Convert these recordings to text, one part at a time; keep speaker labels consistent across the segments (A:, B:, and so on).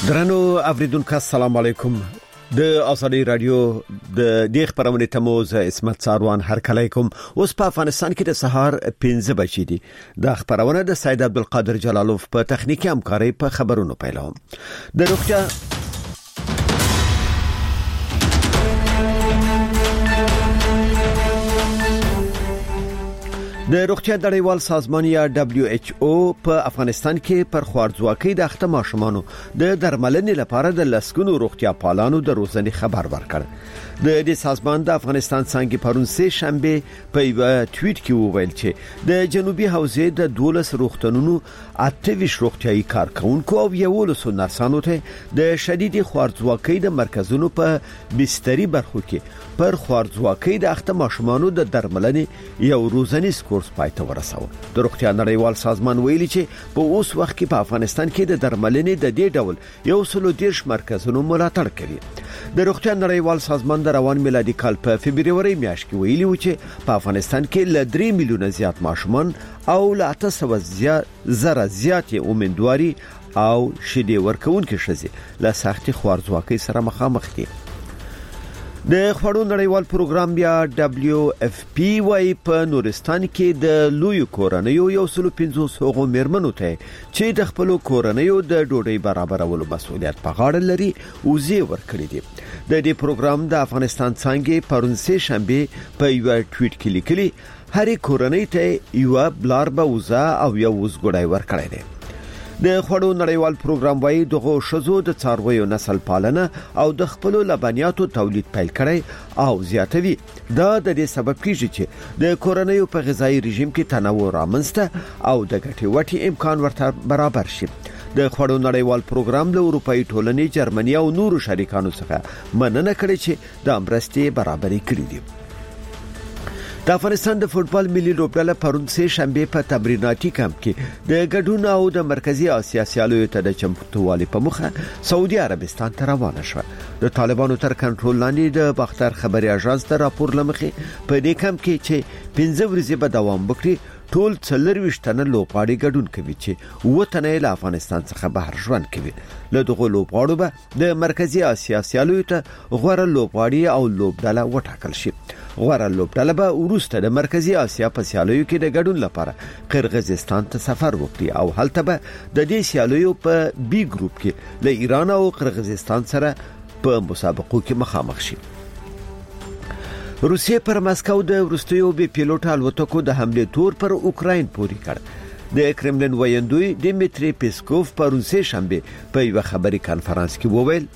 A: درنو اوریدونکو السلام علیکم د ازادي رادیو د دې خبرونه تموز اسمت ساروان هر کلیکم اوس په افغانستان کې د سهار 15 بجې دي د خبرونه د سید عبدالقادر جلالوف په تخنیکی همکاري په خبرونو پیلوم د روغتیا د روغتیا نړیوال سازمان یا WHO په افغانستان کې پر خوارځواکۍ د اخته ماشومانو د درملنې لپاره د لسګونو روغتیا پالانو د روزنې خبر ورکړ د دې سازمان د افغانستان څنګه پرون سه شنبه په یو ټویټ کې وویل چې د جنوبي حوزې د 12 روغتونونو 28 روغتیايي کارکونکو او 11 نرسانو ته د شدید خوارځواکۍ د مرکزونو په بستري برخو کې پر خوارځواکۍ د اخته ماشومانو د درملنې یو روزنیز کورس پایته ورساو د روغتیا نړیوال سازمان ویلي چې په اوس وخت کې په افغانستان کې د درملنې د دې ډول یو سلو دیرش مرکزونو ملاتړ کوي د روغتیا نړیوال سازمان د روان میلادي کال په فبرवरी میاشت کې ویلي و چې په افغانستان کې ل 3 میلیونه زیات ماشومان او ل 800 زره زیات امیندواري او شیدې ورکوونکي ښځې له سختي خوارځواکۍ سره مخامخ دي د خوړو نړیوال پروګرام بیا WFP وايي په نورستان کې د لوی کورنیو یو سلو 500 هغو میرمنو ته چې د خپل کورنیو د ډوډۍ برابرولو مسؤلیت په غاړه لري وزي ورکړي دي د دې پروګرام د افغانستان څنګه پرون سه شنبه په یو ټویټ کې لیکلي هر کورنۍ ته یو بلار به وزا او یو وزګړی ورکړي دي د خوړو نړیوال پروګرام وايي دغه شزو د څارویو نسل پالنه او د خپل لبنیاتو تولید پیل کړي او زیاتوي دا د دې سبب کیږي چې د کورنیو په غذایی رژیم کې تنوع رامنځته او د ګټې وټي امکان ورته برابر شي د خوړو نړیوال پروګرام له اروپאי ټولنې جرمني او نورو شریکانو څخه مننه کړې چې د امرستي برابرۍ کړې دي د افغانستان د فوتبال ملي لوبډله پرون سه شنبه په تمریناتي کمپ کې د ګډون او د مرکزی اسیا سیالیو ته د چمتووالي په مخه سعودي عربستان ته روانه شوه د طالبانو تر کنټرول لاندې د باختر خبري اژانس ته راپور لمخې په دې کمپ کې چې 15 ورځې به دوام وکړي ټول 40 تنه لوبغاړي ګډون کوي چې وطن له افغانستان څخه بهر ژوند کوي له دغه لوبغاړو به د مرکزی اسیا سیالیو ته غوړه لوبغاړي او لوبډله وټاکل شي غوړه لوبډله به ورسته د مرکزی اسیا په سیالیو کې د ګډون لپاره قرغیزستان ته سفر وکړي او هلته به د دې سیالیو په بي ګروپ کې له ایران او قرغیزستان سره په مسابقو کې مخامخ شي روسیه پر مسکو د ورستیو بي پیلوټ الوتکو د حمله تور پر اوکراین پوري کړ د کرملین ویاندوی دیمیتری پیسکوف پرون سه شنبه په یو خبري کانفرنس کې وویل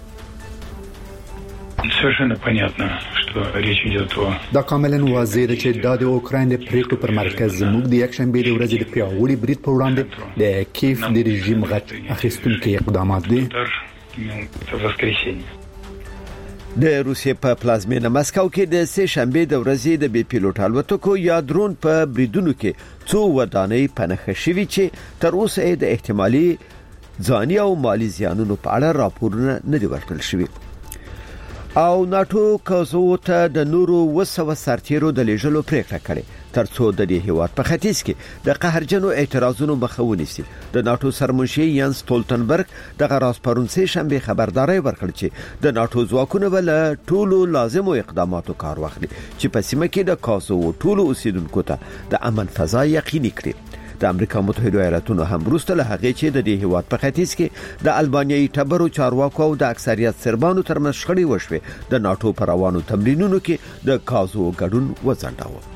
B: совершенно понятно, что речь идет о...
C: دا کاملا واضح ده چې د اوکراین د پریکړو پر مرکز زموږ د یک شنبه د ورځې د پیاوړي برید په وړاندې د کیف د رژیم غټ اخیستونکو اقدامات دي د روسیې په پلازمینه مسکو کې د سه شنبه د ورځې د بي پیلوټ الوتکو یا درون په بریدونو کې څو ودانۍ پنهخه شوي چې تر اوسه د احتمالي ځاني او مالی زیانونو په اړه راپورونه نه دي ورکړل شوي او ناتو کوزو ته د نورو وسو سرتیرو د لیږلو پریکړه کړې ترڅو د دې هیواد په ختیځ کې د قهرجنو اعتراضونو مخه ونیسي د ناتو سرمنشي یانس ستولتنبرګ د غراس پرون سه شنبه خبرداري ورکړ چې د ناتو ځواکونه ول ټولو لازمو اقداماتو کار واخلي چې په سیمه کې د کوزو ټولو اوسیدونکو ته د امن فضا یقیني کړي د امریکا متحده ایالاتونو هم وروسته له هغه چې د دې هیواد په ختیځ کې د البانیایي ټبرو چارواکو او د اکثریت سربانو ترمنځ شخړې وشوه د ناتو پر روانو تمرینونو کې د کازو ګډون وځنډاوه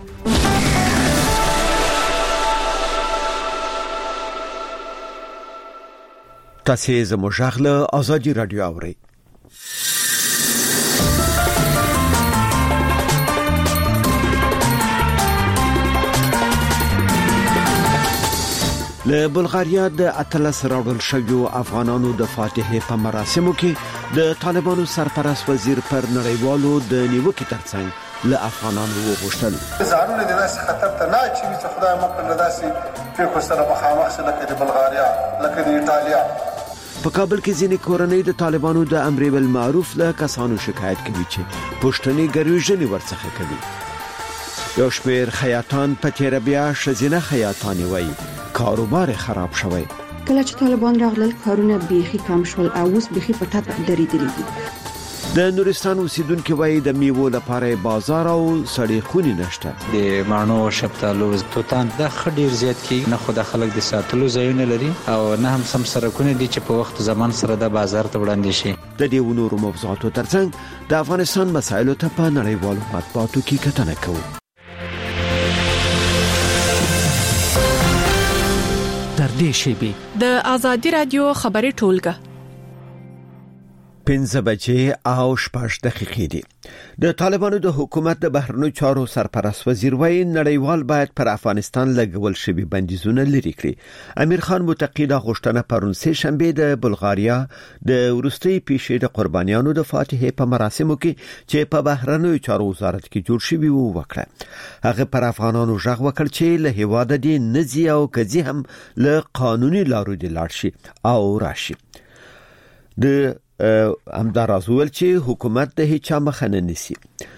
C: تاسو زموږ غږ ازادي رادیو اورئ له بلغاریا د اتلس راوړل شویو افغانانو د فاتحې په مراسمو کې د طالبانو سرپرست وزیر پر نړیوالو د نیوکې ترڅنګ له افغانانو وغوښتل
D: ځانونه د داسې خطر ته نه چې خدای مو په داسې پیښو سره مخامخ شي لکه د بلغاریا لکه د ایټالیا
A: په کابل کې ځینې کورنۍ د طالبانو د امر بالمعروف له کسانو شکایت کوي چې پښتني ګریوژنې ورڅخه کوي یو شمېر خیاطان په تیر بیا شزینه خیاطاني وایي کاروبار خراب شوی
E: کله چې طالبان راغلل کارونه بيخي کم شول او اوس بيخي په ټاپ درېدلي دي.
A: د نورستان اوسیدونکو وایي د میوو لپاره بازار او سړې خونې نشته.
F: د مانو شپتالو توتان د خډیر زیات کی نه خو د خلک د ساتلو ځایونه لري او نه هم سم سرکونه دي چې په وخت زمان سره د بازار ته وړاندې شي.
A: د دې ونورو موضوعاتو ترڅنګ د افغانستان مسایلو ته په نړیوالو مطبوعاتو کې کتنه کوو.
G: تر دې شی
H: د آزادی رادیو خبري ټولګه
A: 15 بجې او 6 دقیقې دي. د طالبانو د حکومت د بهرنیو چارو سرپرست وزیر وایي نړیوال باید پر افغانستان لګول شوی بندیزونه لري کړي. امیر خان متقی د غوښتنه پرون سه شنبه د بلغاریا د ورستي پیښې د قربانیانو د فاتحې په مراسمو کې چې په بهرنیو چارو وزارت کې جوړ شوی وو وکړه. هغه پر افغانانو ژغ وکړ چې له هیواده دي نزي او کزي هم له قانوني لارو دي لاړ شي او راشي. د همداراز ویل چې حکومت د هیڅ مخه نه نیسي.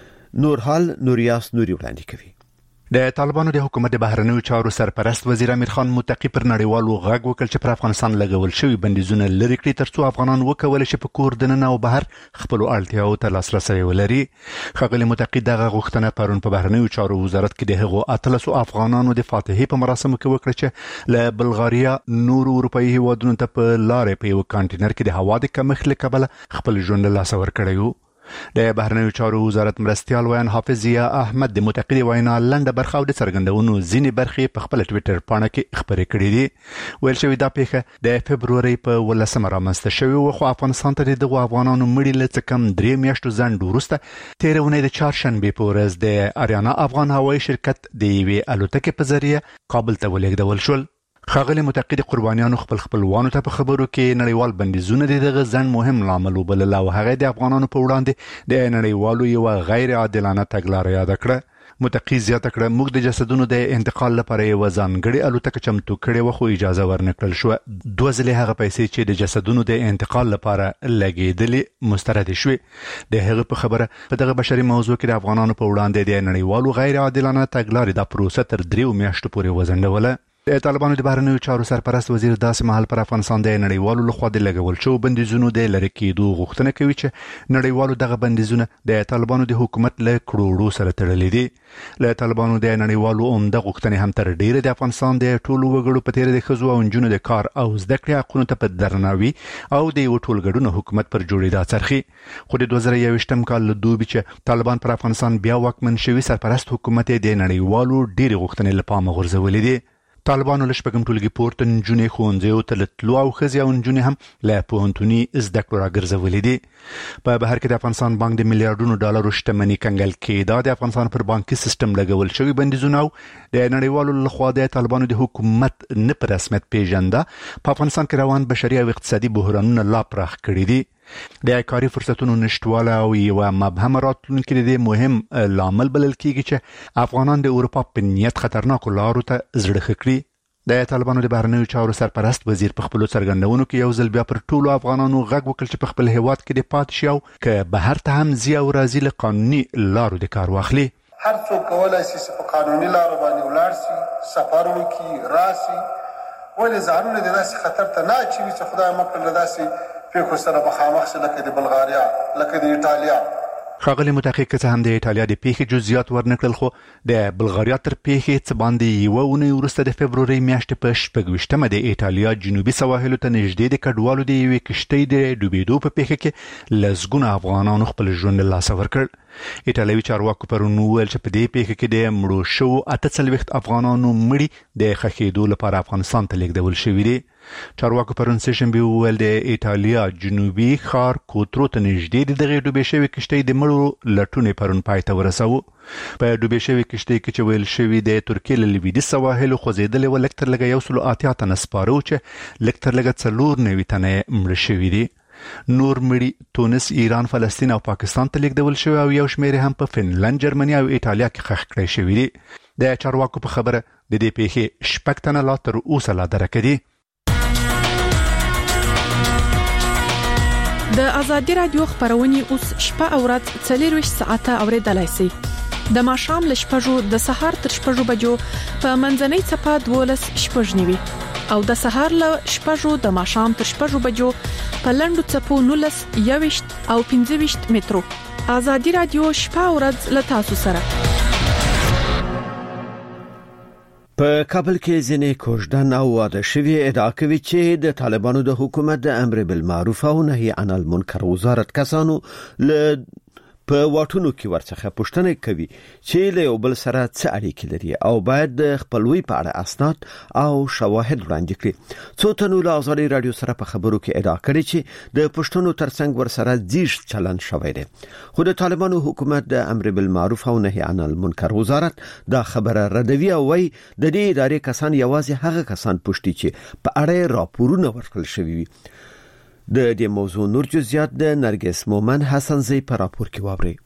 A: نورحال نوریاس نوري وړاندې کوي.
I: د طالبانو د حکومت د بهرنیو چارو سرپرست وزیر امیر خان متقی پر نړیوالو غږ وکړ چې پر افغانستان لګول شوی بندیزونه لري کړي ترڅو افغانان وکولای شي په کور دننه او بهر خپل اړتیاو ته لاسرسي ولري. ښاغلي متقی دغه غوښتنه پرون په بهرنیو چارو وزارت کې د هغو 13 افغانانو د فاتحې په مراسمو کې وکړه چې له بلغاریا نور اروپאי هیوادونو ته په لارې په یو کانټینر کې د هوا د کمښت له کبله خپل ژوند له لاسه ورکړی و. د بهرنیو چارو وزارت مرستيال ویان حافظ ضیا احمد د متقی وینا لنډه برخه او د څرګندونو ځینې برخې په خپل ټوئیټر پاڼه کې خبرې کړې دي. ویل شوی دا پیښه د فبروري په 18 رامنځته شوې و خو افغانستان ته د افغانانو مړي له څه کم 3 میاشتو ځنډ وروسته تیرونه د چهارشنبه په ورځ د اریانا افغان هوایي شرکت د یوې الوتکې په ذریعه کابل ته ولېږدول شول. ښاغلي متقی د قربانیانو خپلوانو ته په خبرو کې نړیوال بندیزونه دغه ځن مهم لامل وبلل او هغه د افغانانو په وړاندې د نړیوالو یو غیر عادلانه تګلارې یاد کړه. متقی زیاته کړه موږ د جسدونو د انتقال لپاره یو ځانګړي الوتکه چمتو کړې و خو اجازه ورنکړل شو. 2 ځله هغه پیسې چې د جسدونو د انتقال لپاره لګېدلې مسترد شوې. د هغه په خبره په دغه بشري موضوع کې د افغانانو په وړاندې د نړیوالو غیر عادلانه تګلارې د پروسه تر 3 میاشتو پورې وزندوله. د طالبانو د بهرنیو چارو سرپرست وزیر داسې مهال پر افغانستان د نړیوالو لخوا د لګول شو بندیزونو د لری کېدو غوښتنه کوي چې نړیوالو دغه بندیزونه د طالبانو د حکومت له کروڑو سره تړلي دي. له طالبانو د نړیوالو عمده غوښتنې هم تر ډیره د افغانستان د ټولو وګړو په تیر د خزو او جنونو د کار او زده کړې حقوقو ته په درناوي او د یو ټولګړو حکومت پر جوړېدا څرخي. خو د 2021م کال له دوبي چې طالبان پر افغانستان بیا واکمن شوی سرپرست حکومت د نړیوالو ډیره غوښتنې لپاره غورځولې دي. طالبانو له شپږم ټولګي پورته نجونې ښوونځیو ته تللو او ښځې او نجونې هم له پوهنتوني زده کړو راګرځولې دي. په بهر کې د افغانستان بانک د میلیارډونو ډالرو شتمنۍ کنګل کېدا د افغانستان پر بانکي سیستم لګول شوی بندیزونه او د نړیوالو لخوا د طالبانو د حکومت نه په رسمیت پیژنده په افغانستان کې روان بشري او اقتصادي بحرانونه لا پراخ کړي دي. د کاري فرصتونو نشټواله او یو مبهم راتلونکي د مهم لامل بلل کېږي چې افغانان د اروپا په نیت خطرناکو لارو ته زړه کړي. د طالبانو د بهرنیو چارو سرپرست وزیر په خپل څرګندونو کې یو ځل بیا پر ټولو افغانانو غږ وکړ چې په خپل هیواد کې د پات شي او که بهر ته هم زی او راځي له قانوني لارو د کار واخلي.
D: هر څوک کولای شي چې په قانوني لارو باندې ولاړ شي، سفر وکړي، راشي، ولې ځانونه د داسې خطر ته نه اچوي چې خدای مکړه له داسې پیښو سره مخامخ شي لکه د بلغاریا، لکه د ایټالیا.
I: ښاغلي متحقق څه هم د ایټالیا د پیښې جزئیات ورنکړل خو د بلغاریا تر پیښې څه باندې یو اونۍ وروسته د فبروري میاشتې په 26مه د ایټالیا جنوبي سواحلو ته نږدې د کډوالو د یوې کشتۍ د ډوبېدو په پیښه کې لسګونه افغانانو خپل ژوند له لاسه ورکړ. ایټالوي چارواکو پرون وویل چې په دې پیښه کې د مړو شوو 48 افغانانو مړي د ښخېدو لپاره افغانستان ته لیږدول شوي دي. چارواکو پرون سه شنبه وویل د ایټالیا جنوبي ښار کوترو ته نږدې د دغې ډوبې شوې کشتۍ د مړو لټون پرون پای ته ورساوه. په ډوبې شوې کشتۍ کې چې ویل شوی د ترکیې له لویدیځ سواحلو خوځېدلې و لږ تر لږه 180 تنه سپاره و چې لږ تر لږه 94 تنه مړه شوي دي. نور مړي تونس، ایران، فلسطین او پاکستان ته لیږدول شوي او یو شمېر هم په فنلند، جرمني او ایټالیا کې ښخ کړی شوي دي. د چارواکو په خبره د دې پیښې 6 تنه لا تر اوسه لا درکه دي.
H: د آزادی رادیو خبرونه اوس شپه او ورځ 24 ساعته اوریدلای شئ. د ماښام ل 6 د سهار تر 6 بجو په منځنۍ صفه 12 شپږ نیوي او د سهار له 6 د ماښام تر 6 بجو په لندو چپو 19 21 او 25 مترو. آزادي رادیو شپه او ورځ له تاسو سره.
A: په کابل کې ځینې کوژدن او واده شوی ادعا کوي چې د طالبانو د حکومت د امر بالمعروف او نهي عن المنکر وزارت کسانو له په واټونو کې ورڅخه پوښتنه کوي چې له یو بل سره څه اړیکې لري او باید د خپلوي په اړه اسناد او شواهد وړاندې کړي. څو تنو له آزادي رادیو سره په خبرو کې ادعا کړې چې د پښتنو ترڅنګ ورسره ځیږ چلن شوی دی. خو د طالبانو حکومت د امر بالمعروف او نهي عن المنکر وزارت دا خبره ردوي او وايي د دې ادارې کسان یوازې هغه کسان پوښتي چې په اړه راپورونه ورکړل شوي وي. د دې موضوع نور جزئیات د نرګس مومن حسنزی په راپور کې واوري.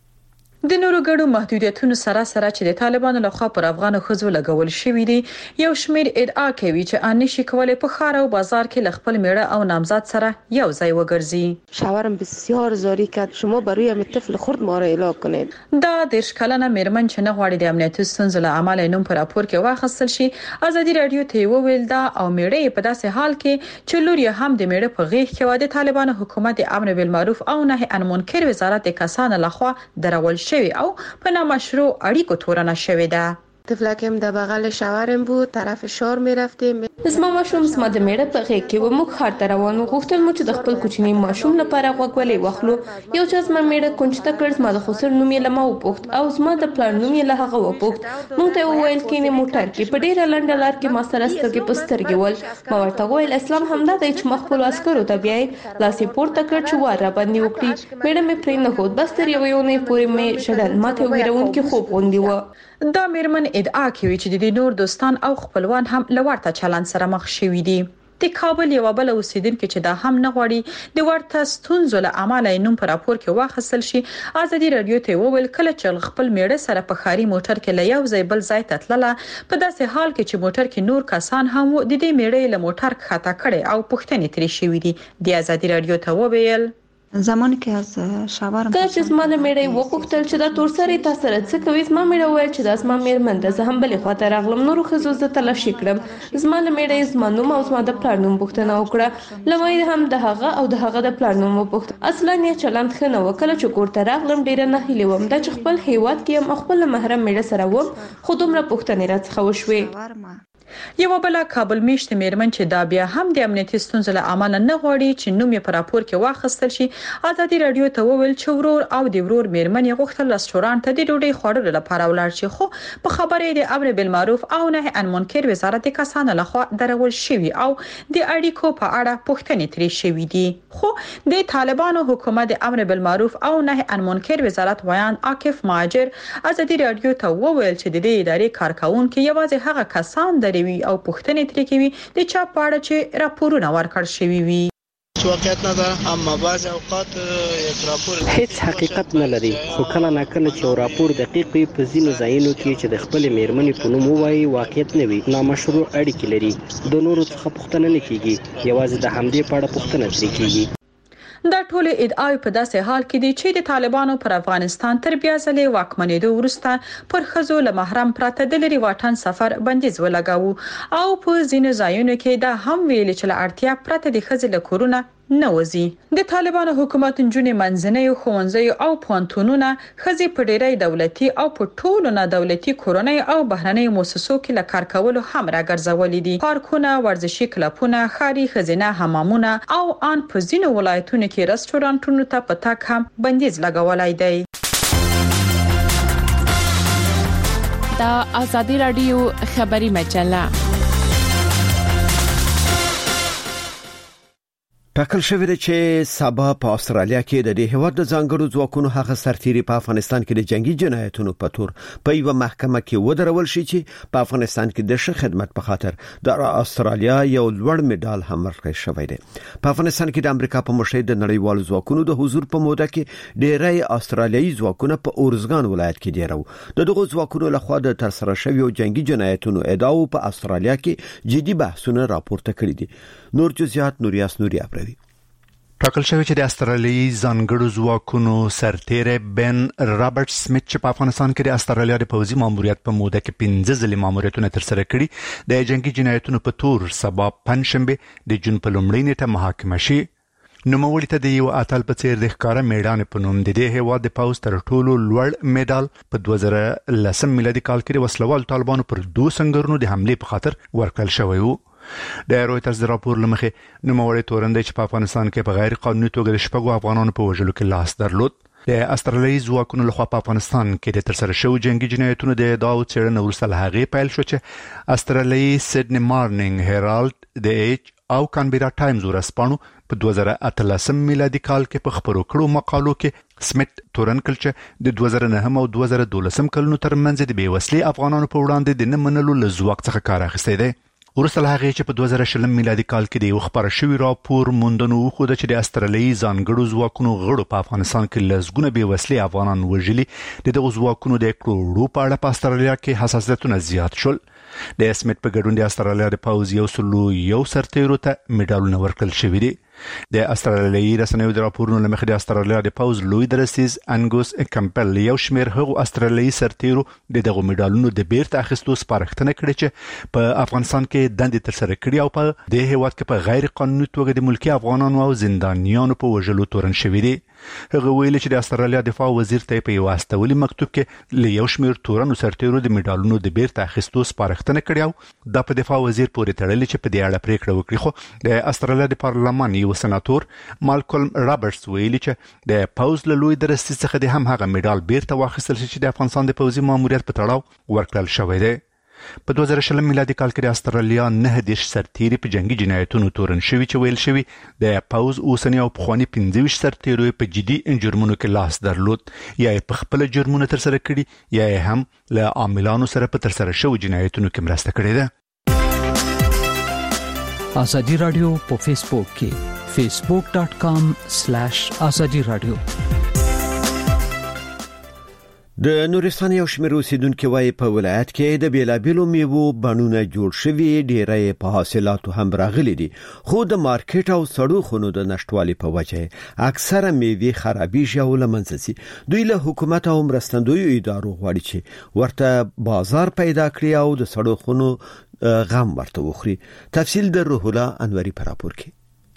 J: د نورو ګډو محدودیتونو سره چې د طالبانو لخوا پر افغان خزو لګول شوې دي، یو شمیر ادعا کوي چې ان نشي کولای په خار او بازار کې خپل میړه او نامزد سره یو ځای وګرځي.
K: شوهرم بسیار زاری کرد شما برای هم طفل خرد ما را اعلام کنید.
J: دا د شکلنه میرمن چې نه غواړي د امنیتي ستونزو له امله نوم پر راپور کې واخیستل شي، آزادي رادیو ته وویل دا او میړه په داسې حال کې چې لور یې هم د میړه په غیږ کې و د طالبانو حکومت امر بالمعروف او نهي عن المنکر وزارت د کسانو لخوا درول او په نامشروع اړیکو تورنه شوې ده.
K: طفلکم د بغل شوهرم بود، طرف شار میرفتیم.
L: زما ماشوم زما د میړه په غېږ کې و، موږ خار ته روان وو. غوښتل مو چې د خپل کوچنی ماشوم لپاره غوږولې واخلو. یو ځل زما میړه کونج ته کړ، زما د خسر نوم یې لمه وپوښت او زما د پلان نوم یې له هغه وپوښت. موږ ته وویل کینې موټر کې په ډیره لنډه لار کې ما سره سترګې په سترګې ول. ما ورته وویل اسلام همدا دی چې ما خپل عسکرو ته بیاي لاس یې پورته کړ چې وار را باندې وکړي. میړه مې پرې نه خود، بس تر یو نه پورې مې شډل ماته ویرونکي خوب غوندي و.
J: دا میرمن ادعا کوي چې د نور دوستان او خپلوان هم لورته چلن سره مخ شوي دي. د کابل یو بل اوسیدونکو چې دا هم نه غواړي د ورته ستونزو له امله نوم پر راپور کې واخیستل شي، آزادي رادیو ته وویل کله چې خپل میړه سره په خاري موټر کې له یو ځای بل ځای ته تلله، په داسې حال کې چې موټر کې نور کسان هم د دې میړه له موټر ښکته کړي او پوښتنې ترې شوې دي. د آزادي رادیو ته وویل
E: زمانی که از شوهرم
L: کله چې زما له میړه وپوښتل چې دا تور سره تاسو سره څه کوي، زما میړه وویل چې دا زما میرمن ده، زه هم بلې خواته راغلم. نورو ښځو زه تلاشي کړم. زما له میړه زما نوم او زما د پلار نوم پوښتنه وکړه. له ما هم د هغه او د هغه د پلار نوم وپوښت. اصلا یې چلند ښه نه و. کله چې کور ته راغلم ډیره ناهیلې وم دا چې خپل هیواد کې هم خپل محرم میړه سره وم، خو دومره پوښتنې راڅخه وشوې.
J: یو بل کابل میشت میرمن چې دا بیا هم د امنیتي ستونزو له امله نه غواړي چې نوم یې په راپور کې واخیستل شي، آزادي رادیو ته وویل چې ورور او د ورور میرمن یې غوښتل رستورانت ته د ډوډۍ خوړلو لپاره ولاړ شي، خو په خبرې د امر بالمعروف او نهي عن المنکر وزارت کسانو لخوا درول شوی او د اړیکو په اړه پوښتنې ترې شوې دي. خو د طالبانو حکومت د امر بالمعروف او نهي عن المنکر وزارت ویان عاکف مهاجر آزادي رادیو ته وویل چې د دې ادارې کارکونکو یوازې هغه کسان دروي او پوښتنې ترې کوي د چا په اړه چې راپورونه ورکړل شوي وي.
M: واقعیت نه ده، اما بعض اوقات یک راپور
N: هیڅ حقیقت نه لري، خو کله ناکله چې یو راپور دقیق وي په ځینو ځایونو کې چې د خپل میرمنې په نوم وایي واقعیت نه وي، نامشروع اړیکې لري، د نورو څخه پوښتنه نه کیږي، یوازې د همدې په اړه پوښتنه ترې کیږي.
J: دا ټول ادعای په داسې حال کې دي چې د طالبانو پر افغانستان تر بیا ځلې واکمنېدو وروسته پر خزو له محرم پراته د لري واټن سفر بندیز ولګاوه او په ځینو ځایونو کې دا هم ویل چې له اړتیا پرته د خزې له کورونه نه وځي. د طالبانو حکومت جنونې منځنۍ ښوونځي او پوهنتونونه خزې په ډېری دولتي او په ټولو نه دولتي کورنۍ او بهرنۍ مؤسسو کې له کار کولو هم راګرځولې دي. پارکونه، ورزشي کلبونه، ښاري خزینه حمامونه او ان په ځینو ولایتونو کې رستورانتونو ته په تګ هم بندیز لګولای دی.
H: دا آزادي رادیو خبري مجله.
A: ټاکل شوی دی چې سبا په استرالیا کې د دې هیواد د ځانګړو ځواکونو هغه سرتیري په افغانستان کې د جنگي جنایتونو په تور په یو محکمه کې ودرول شي چې په افغانستان کې د ښه خدمت په خاطر د استرالیا یو لوړ میډال هم ورکړی شوی دی. په افغانستان کې د امریکا په مشرۍ د نړیوالو ځواکونو د حضور په موده کې ډېری استرالیایي ځواکونه په اورزګان ولایت کې دیرو. دغه ځواکونو لخوا د ترسره شویو جنگي جنایتونو ادعاو په استرالیا کې جدي بحثونه راپورته کړي دي. نور جزئیات نوریاس نوریا پروي.
I: ټاکل شوی چې د استرالیایي ځانګړو ځواکونو سرتیری بن رابرټ سمیت چې په افغانستان کې د استرالیا د پوځي ماموریت په موده کې 15 ځلې ماموریتونه ترسره کړي د جنگي جنایتونو په تور سبا پنځشنبه د جون په لومړۍ نیټه محاکمه شي. نوموړي ته د یو اتل په څیر د ښکارا میدان په نوم د دې هیواد د پوځ تر ټولو لوړ میډال په 2010 میلادي کال کې د وسلوال طالبانو پر 2 سنگرونو د حمله په خاطر ورکړل شوی و. د رويټرز د راپور لمخې نوموړي تورن دی چې په افغانستان کې په غیر قانوني توګه د شپږو افغانانو په وژلو کې لاس درلود. د استرالیایي ځواکونو لخوا په افغانستان کې د ترسره شوو جنگي جنایتونو د ادعاو څېړنه وروسته له هغې پیل شو چې استرالیایي سیډني مارنینګ هیرالډ د ایچ او کانبرا ټایمز ورځپاڼو په 2013 میلادي کال کې په خبرو کړو مقالو کې سمیت تورن کړ چې د 2009 او 2012 کلونو ترمنځ د بېوسلې افغانانو په وړاندې د نه منلو له ځواک څخه کار اخیستی دی. وروسته له هغې چې په 2020 میلادي کال کې د یو خبره شوي راپور موندنو وښوده چې د استرالیایي ځانګړو ځواکونو غړو په افغانستان کې لسګونه بېوسلې افغانان وژلي. د دغو ځواکونو د کړو په اړه په استرالیا کې حساسیتونه زیات شول. د سمیت په ګډون د استرالیا د پوځ 101 سرتیرو ته میډالونه ورکړل شوي دي. د استرالیایي رسنیو د راپورونو له مخې د استرالیا د پوځ لوی درسیز انګوس کمپل یو شمېر هغو استرالیایي سرتیرو د دغو میډالونو د بیرته اخیستو سپارښتنه کړې چې په افغانستان کې دندې ترسره کړي او په دې هیواد کې په غیر قانوني توګه د ملکي افغانانو او زندانیانو په وژلو تورن شوي دي. هغه ویلي چې د استرالیا دفاع وزیر ته په یو استولي مکتوب کې له یو شمېر تورنو سرتیرو د میډالونو د بیرته اخیستو سپارښتنه کړې او دا په دفاع وزیر پورې تړلې چې په دې اړه پریکړه وکړي. خو د استرالیا د پارلمان یو سناتور مالکولم رابرټس ویلي چې د پوځ له لوی درستي څخه د هم هغه میډال بیرته واخیستل شي چې د افغانستان د پوځي ماموریت په تړاو ورکړل شوی دی. په 2020 میلادي کال کې د استرالیا 19 سرتیري په جنگي جنایتونو تورن شوي چې ویل شوي د پوځ اوسنی او پخواني 15 سرتیرو په جدي جرمونو کې لاس درلود یا په خپل جرمونه ترسره کړي یا هم له عاملانو سره په ترسره شوو جنایتونو کې مرسته کړې ده.
G: ازادي رادیو په فیسبوک کې facebook.com/azadi radio.
A: د نورستان یو شمېر اوسیدونکو وايي په ولایت کې د بیلابیلو میوو بڼونه جوړ شوي ډیری په حاصلاتو هم راغلي دي خو د مارکیټ او سړو خونو د نشټوالي په وجه اکثره میوې خرابېږي او له منځه ځي. دوی له حکومت او مرستندویو ادارو غواړي چې ورته بازار پیدا کړي او د سړو خونو غم ورته وخوري. تفصیل د روح الله انوري پر راپور کې.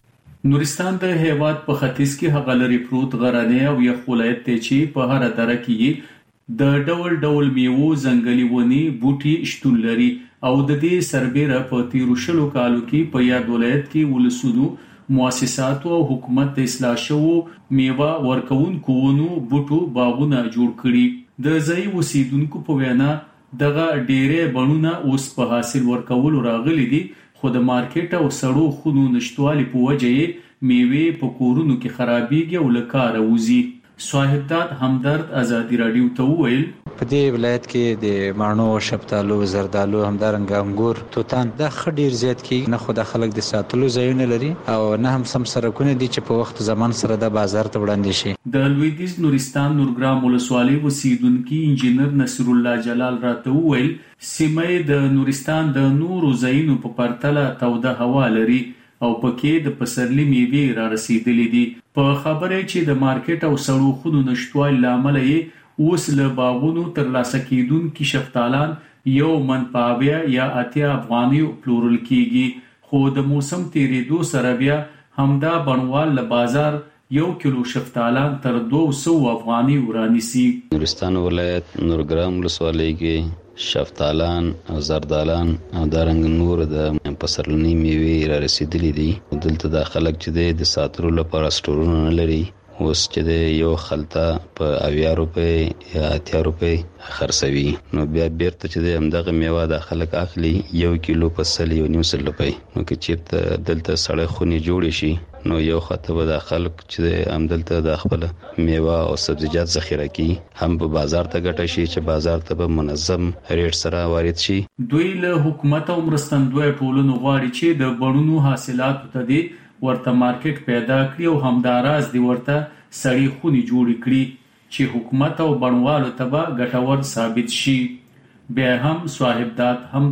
O: نورستان د هیواد په ختیځ کې هغه لري پروت غرنی او یخ ولایت ته چې په هر دره کې د ډول ډول میوو ځنګلي ونی بوټي شتون لري او د دې سربېره په 13 کالو کې په یاد ولایت کې ولسونو مؤسساتو او حکومت د اصلاح شوو میوه ورکوونکو ونو بوټو باغونه جوړ کړي. د ځای اوسیدونکو په وینا دغه ډېرې بڼونه اوس په حاصل ورکولو راغلي دي خو د مارکیټ او سړو خونو نشټوالي په وجه میوې په کورونو کې خرابېږي او له کاره وځي. صاحبداد همدرد ازادي رادیو ته وویل
F: په دې ولایت کې د مانو شپتالو زردالو همدارنګ انګور توتان د خډیر زیات کې نه خو د خلک د ساتلو ځایونه لري او نه هم سم سرکونه دي چې په وخت زمان سره د بازار ته وړاندې شي.
O: د لویدیز نورستان نورګرام ولسوالۍ اوسیدونکي انجینر نصر الله جلال راته وویل سیمه د نورستان د نورو ځایونو په پرتله توده هوا لري او پکې د پسرلي میوې را رسیدلې دي. په خبره چې د مارکیټ او سړو خونو نشټوالي لامل یې اوس له باغونو ترلاسه کیدونکي شفتالان یو من پاویا یا 80 افغاني پلورل کیږي خو د موسم تیریدو سره بیا همدا بڼوال له بازار 1 کیلو شفتالان تر 200 افغاني ورانیسي.
P: نورستان ولایت نورګرام ولسوالۍ کې شفتالان او زردالان او دارنګ نور د پسرلنی میوې را رسیدلې دي. دلته د خلک چې د ساتلو لپاره سټورونه نه لري اوس چې د یو خلطه په 80 روپۍ یا 80 روپۍ خرڅوي نو بیا بیرته چې د همدغه میوه د خلک اخلي 1 کیلو په 1.5 روپۍ. نو که چیرته دلته سړی خونې جوړې شي نو یو خطه به د خلک چې همدلته د خپل میوه او سبزیجات ذخیره کوي هم په بازار ته ګټه شي چې بازار ته به منظم ریټ سره وارد شي.
O: دوی له حکومت او مرستندوی ټولنو غواړي چې د بڼونو حاصلات ته دي ورته مارکیټ پیدا کړي او همداراز دی ورته سړی خونی جوړ کړي چې حکومت او بڼوالو ته به ګټور ثابت شي. بیا هم صاحبداد همدرد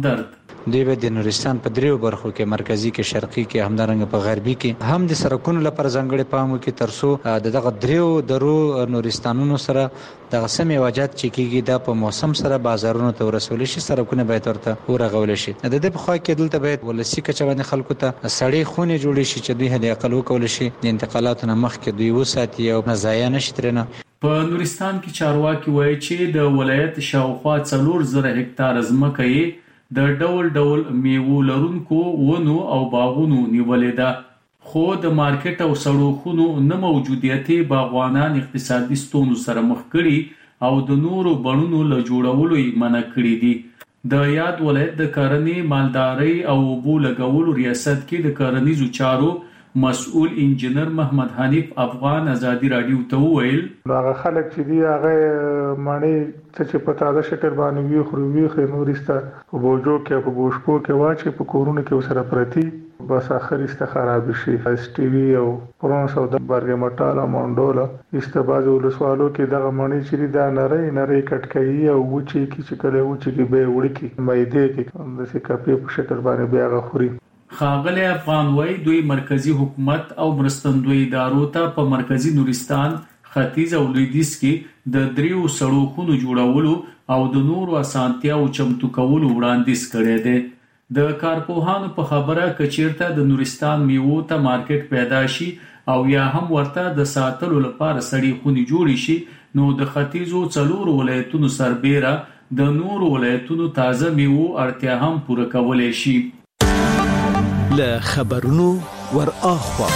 F: دوی به د نورستان په دریو برخو کې مرکزی کې شرقي کې همدارنګ په غربي کې هم د سرکونو لپاره ځانګړي پام وکړي ترڅو دغه دریو درو نورستانونو سره دغه سمې واجات چې کېږي د په موسم سره بازارونو ته ورسول شي سرکونه باید ورته ورغول شي د دې په خوا کې دلته باید ولسی کچ باندې خلکو ته سړې خونې جوړې شي چې دوی هدي عقل وکول شي د انتقالاتو نه مخکې دوی وساتي او ضایع نشي ترنه.
O: په نورستان کې چارواکي وایي چې د ولایت شاوخوا 4000 هکتار ځمکه یې د ډول ډول میوو لرونکو ونو او باغونو نیولې ده خو د مارکیټ او سړکونو نه موجودیت باغوانان اقتصادي ستونزو سره مخ کړي او د نورو بڼونو له جوړولو یې منع کړي دي. د یاد ولایت د کرنې مالدارۍ او اوبو لګولو ریاست کې د کرنیزو چارو مسؤل انجنیر محمد حنیف افغان ازادي رادیو ته وویل
Q: هغه خلک چې دی هغه معنی چې په تازه شکل باندې وی خو نورسته په بوجو کې په بوشکو کې واچي په کورونو کې وسره پرتی بس اخر خراب شي اس ټي وي او پرونس او د برګ مټاله مونډولا استبازو لسوالو کې دغه معنی چې دا نری کټکۍ او وچی کې چې کله وچی کې به وړي کې مېده کې د سکاپي په شکل باندې بیا غخوري.
O: خاغلی افغان وای دوی مرکزی حکومت او مرستندوی ادارو ته په مرکزی نورستان ختیځ او لویدیځ کې د دریو سړکونو جوړولو او د نورو اسانتیاو چمتو کولو وړاندیز کړی دی. د کارپوهانو په خبره کچیرته د نورستان میوو ته مارکیټ پیدا شي او یا هم ورته د ساتلو لپاره سړې خونې جوړې شي نو د ختیځو 4 ولایتونو سربېره د نورو ولایتونو تازه میوو اړتیا هم پوره کولای شي.
A: له خبرونو ور اخوا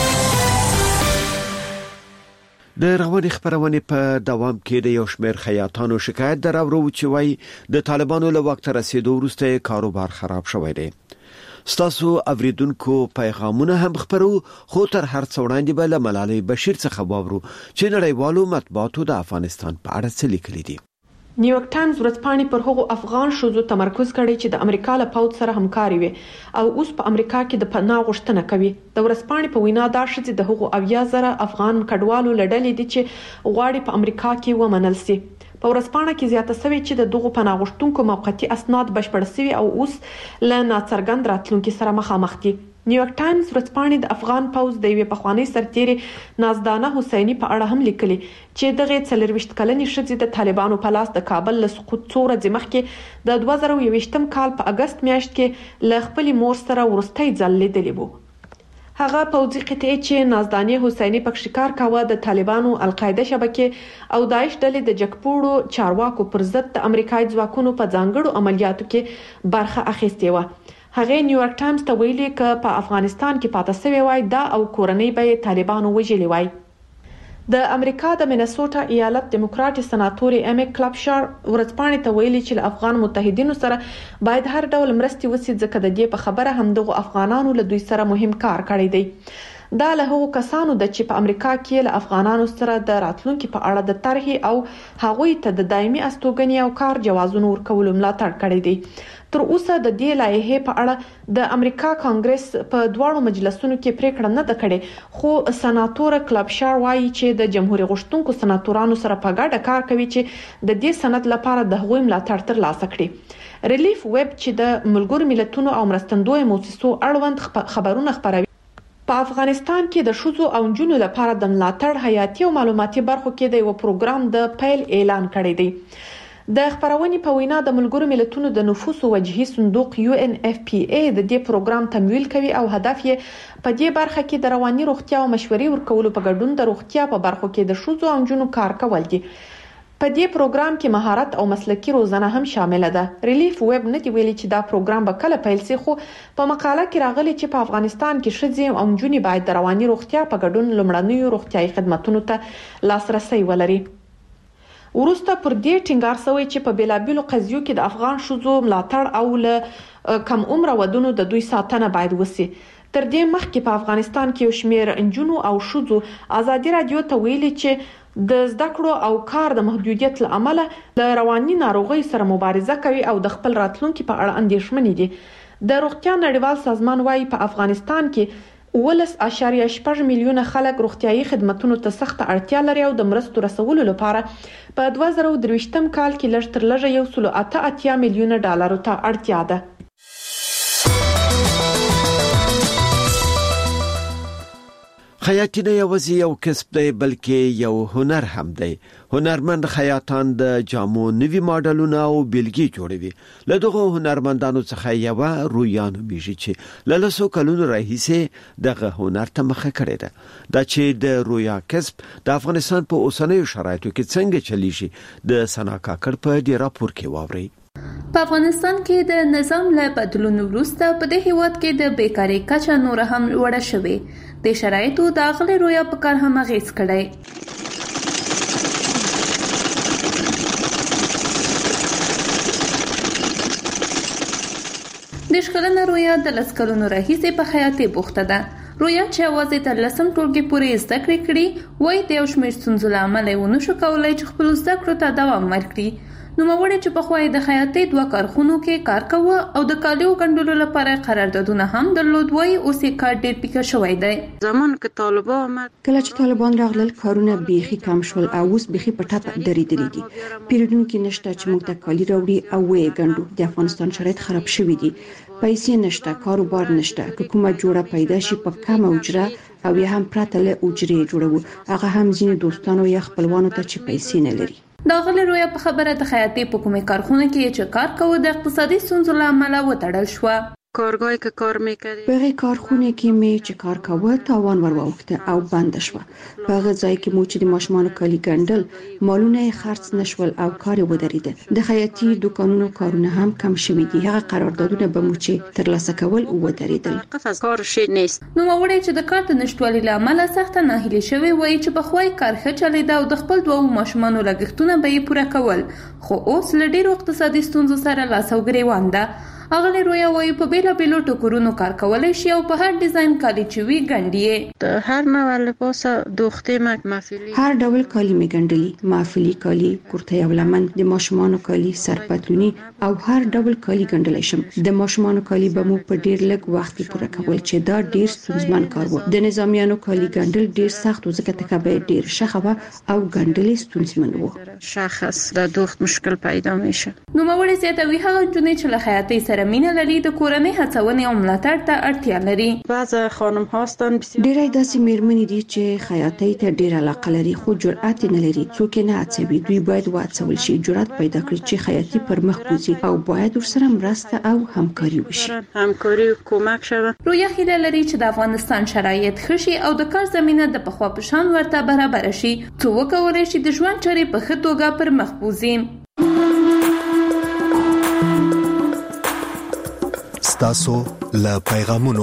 A: د رواني خبرونه په دوام کې د یو شمېر خیاطانو شکایت دراوړو چې وایي د طالبانو له وخت رسیدو وروسته کاروبار خراب شوی دی. ستاسو اوریدونکو پیغامونه هم خبرو خو تر هر څه وړاندې به له ملالۍ بشیر څخه واورو چې نړیوالو مطبوعاتو د افغانستان په اړه څه لیکلي دي.
H: نیویارک ټایمز ورځپاڼې پر هغو افغان شوزو تمرکز کړی چې د امریکا له پوځ سره همکاري وي او اوس په امریکا کې د پناه غوښتنه کوي. د ورځپاڼې په وینا دا شې د هغو 70,000 افغان کډوالو لړلې دي چې غواړي په امریکا کې ومنل شي. په ورځپاڼه کې زیاته شوی چې د دغو پناه غوښتونکو موقتی اسناد بشپړ شوي او اوس له ناڅرګند راتلونکو سره مخامخ دي. نیویارک ټایمز ورځپاڼې د افغان پوځ د یوې پخوانی سرتیري نازدانه حسینی په اړه هم لیکلي چې دغه 24 کلنې ښځې د طالبانو په لاس د کابل له سقوط څو ورځې مخکې د 2021م کال په اگست میاشت کې له خپل مور سره ورستۍ ځل لیدلی وو. هغه پوځي قطعه چې نازدانه حسینی په شکار کاوه د طالبانو القاعده شبکه او داعش ډلې د جګپوړو چارواکو پر ضد د امریکایي ځواکونو په ځانګړو عملیاتو کې برخه اخیستې و. هغه نیویارک ټایمز ته ویلي چې په افغانستان کې پاتې شوی وای دا او کورنۍ به طالبانو وژلي وای. د امریکا د مینیسوټا ایالت دیموکرات سناتوري ایم کلپشار ورځپاڼې ته ویلي چې افغان متحدینو سره باید هر ډول مرستې وسي ځکه د دې په خبره هم دغه افغانانو له دوی سره مهم کار کړی دی. دا له هغو کسانو د چې په امریکا کې له افغانانو سره د راتلونکو په اړه د طرحې او هغوی ته د دایمي استوګنې او کار جوازونو ورکولو ملاتړ کړی دی. تر اوسه د دې لایحې په اړه د امریکا کانګرس په دواړو مجلسونو کې پریکړه نه ده کړې خو سناتور کلپشار وایي چې د جمهوریت غوښتونکو سناتورانو سره په ګډه کار کوي چې د دې سند لپاره د هغوی ملاتړ ترلاسه کړي. ریلیف ویب چې د ملګرو ملتونو او مرستندوی موسسو اړوند خبرونه خپروي په افغانستان کې د شوزو او جنونو لپاره د ملاتړ حیاتي او معلوماتي برخو کې د یو پروګرام د پیل اعلان کړی دی. د خبرونې په وینا د ملګرو ملتونو د نفوس وجهي صندوق UNFPA د دې پروګرام تمویل کوي او هدف یې په دې برخه کې د رواني روغتیا او مشورې ورکولو په ګډون د روغتیا په برخو کې د شوزو او جنونو کار کول دي. په دې پروګرام کې مهارت او مسلکي روزنه هم شامل ده. ریلیف ویب نه دی ویلي چې دا پروګرام به کله پیل شي خو په مقاله کې راغلي چې په افغانستان کې ښځې او جنونې باید د رواني روغتیا په ګډون لومړنیو روغتيایي خدماتو ته لاسرسي ولري. ورسته پر دې ټینګار شوی چې په بیلابیلو قضیو کې د افغان شوزو ملاتړ او له کم عمر ودونو د دوی ساتنه باید وسی. تر دې مخکې په افغانستان کې یو شمېر انجونو او شوزو ازادي رادیو ته ویلي چې د زده کړو او کار د محدودیت له امله د رواني ناروغۍ سره مبارزه کوي او د خپل راتلونکو په اړه اندېښمن دي. د روغتیا نړیوال سازمان وايي په افغانستان کې 11.8 میلیونه خلک روغتيایي خدماتو ته سخت اړتیا لري او د مرستو رسولو لپاره په 2023م کال کې لږ تر لږه $1.8 میلیونه ته اړتیا ده.
A: خیاطي نه یوازې یو کسب دی بلکې یو هنر هم دی. هنرمند خیاطان د جامو نوي ماډلونه او بیلګې جوړوي. له دغه هنرمندانو څخه یو رویان بیږي چې له 100 کلونو راهیسې دغه هنر ته مخه کړې ده. دا چې د رویا کسب د افغانستان په اوسنیو شرایطو کې څنګه چلیږي د سنا کاکړ په دې راپور کې واورئ.
L: په افغانستان کې د نظام له بدلون وروسته په دې هیواد کې د بیکاری کچه نور هم لوړه شوې. د شرایطو د اغلې رویا په کار هم اغیز کړی. د شکلنه رویا د 10 کلونو راهیسې په خیاطي بوخته ده. رویا چې یوازې تر 10م ټولګي پورې زده کړې کړي وایي د یو شمېر ستونزو له امله یې ونشو کولی چې خپلو زده کړو ته دوام ورکړي. نوموړی چې پخوا یې د خیاطۍ 2 کارخونو کې کار کاوه او د کالیو ګنډلو لپاره قراردادونه هم درلود، وایي اوس یې کار ډېر پیکه شوی دی.
E: زمان کې طالبان آمد کله چې طالبان راغلل کارونه بیخي کم شول او اوس بیخي په ټاپه درېدلي دي. پیرودونکي نشته چې موږ ته کالي راوړي او وې ګنډو. د افغانستان شرایط خراب شوي دي. پیسې نشته، کاروبار نشته. حکومت جوړه پیدا شي په کم اجره او یا هم پراته له اجرې جوړو. هغه هم ځینې دوستانو یا خپلوانو ته چې پیسې نه لري.
L: دا غلې رویا په خبره د خیاطۍ په کومې کارخونه کې چې کار کوي د اقتصادي ستونزو له امله وتړل شو.
E: کارګای که کار میکردی په هغه کارخونه کې می چې کار کاوه تاوان ورواوخته او بند شو. په هغه ځای کې مو چې د ماشومانو کالي ګنډل مالونه خرڅ نشول او کار ودرېد. د خیاطۍ دکانونو کارونه هم کم شوي دي. هغه قراردادونه به مو چې ترلاسه کول ودرېدل.
L: کار شي نیست. نو وړي چې د کار د نشټوالي له امله سخت ناهیلي شوی وایي چې په خوای کار ښه چلیدا او د خپل 2 ماشومانو لګښتونه به یې پوره کول، خو اوس له ډېرو اقتصادي ستونزو سره لاس او ګریوان ده. اغلی رویا وایي په بیلا بیلو ټوکرونو کار کولای شي او په هر ډیزاین کالي چې وی ګنډي.
E: د هر نوع لباس دوختي محفلي هر ډول کالي می ګنډلي، محفلي کالي، کورته او لمن، د ماشومانو کالي، سرپتلونی او هر ډول کالي ګنډلای شم. د ماشومانو کالي به مو په ډیر لږ وخت کې پوره کول چې دا ډیر ستونزمن کار و. د نظامیانو کالي ګنډل ډیر سخت و ځکه تکبه ډیر شخه او ګنډل ستونزمن و. شخص د دوخت مشکل پیدا میشه.
L: نو موري زیاتوي هغه جنې چې له حیاتي سره مینه لري د کورنۍ هڅونې او ملاتړ ته اړتیا لري.
E: بعض خانم هاستن ډیرې داسې میرمنې دي چې خیاطۍ ته ډیر علاقه لري خو جرأت نه لري. څوک نه هڅوي. دوی باید وهڅول شي، جرأت پیدا کړي چې خیاطۍ پر مخ بوزي او باید ورسره مرسته او همکاري وشي. همکاري کومک شوه.
L: رویا هیله لري چې د افغانستان شرایط ښه شي او د کار زمينه د پخوا په شان ورته برابر شي، څو وکولای شي د ژوند چارې په ښه توګه پر مخ بوزي.
R: تاسو له پیغامونو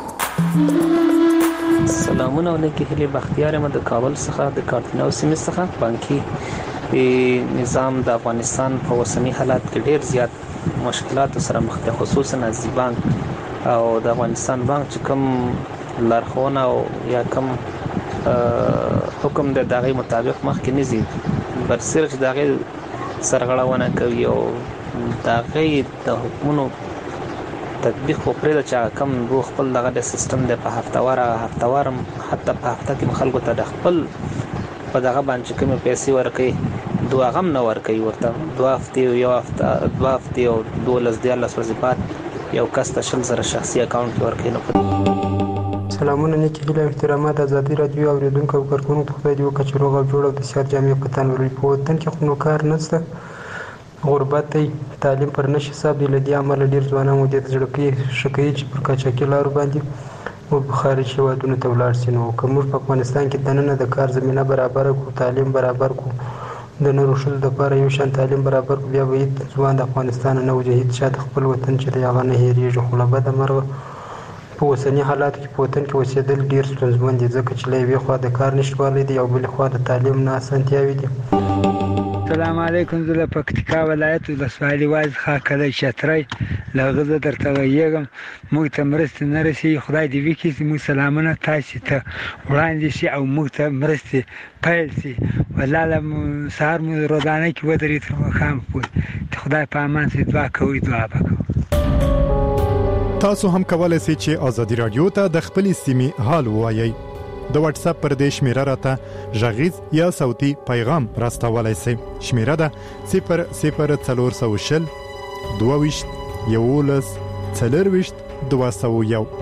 S: سلامونه علیکم. هلي بختیار یم د کابل څخه د کارتنو سیمې څخه. بانکي نظام د افغانستان په اوسنی حالات کې ډیر زیات مشکلات سره مخ ده، خصوصا از بانک او د افغانستان بانک چې کوم لارښوونه او یا کوم حکم د دغه مطابق مخ کې نزي برسره چې دغه سرغړونه کوي او دغه د حکومتونو تطبیق خپل د چا کم رو خپل دغه د سیستم د په هفتوار حتی په هفته کې خلکو ته د خپل په دغه باندې کوم پیسې ورکړي دوه غم نه ورکړي ورته 2 هفته یو هفته 2 هفته او 12 ورځې بعد یو کس ته 10000 شخصي اکاونټ ورکړي. نو
T: سلامونه نیکی هیله احترامات ازادي رادیو اوریدونکو او کارکونکو په خدای دی وکړي روغ او جوړ او د سیاست جامع په تن ورې په وطن کې خو نو کار نشته، غربت دی، تعلیم پر نشي حساب دی. لدی عمل ډیر ځوانان مو د ځړکې شکایي چې پر کاچاکي لارو باندې او بخاري شوادونه ته ولاړ سي. نو کوم په افغانستان کې دننه د کار زمينه برابر کو، تعلیم برابر کو، د نورو شل د لپاره یو شان تعلیم برابر کو، بیا به ځوان د افغانستان نه وجهید شاته خپل وطن چې دی هغه نه هېریږي. خو له بده مرغه په اوسنی حالاتو کې په وطن کې اوسېدل ډیر ستونزمن دي ځکه چې له یوې خوا د کار نشتوالی دی او بل خوا د تعلیم نه اسانتیاوې دي.
U: السلام علیکم. زه د پکتیکا ولایت د سوالي واز خاکله شتري لغزه درته ویږم. موږ ته مرسته نه رسي. خدای دې وکړي چې موږ سلامونه تاسو ته وړاندې شي او موږ ته مرسته پیل شي. ولاله سهار مو روزانه کې ودرې ته خام پوي. خدای په امان سي دعا کوي، دعا وکړو.
I: تاسو هم کولای شئ چې ازادي رادیو ته د خپل سیمې حال وایي. د واتس اپ پر دې شمیره راته ژغیز یا صوتي پیغام راستولای شئ. شمیره ده 00400 22 11 24 201.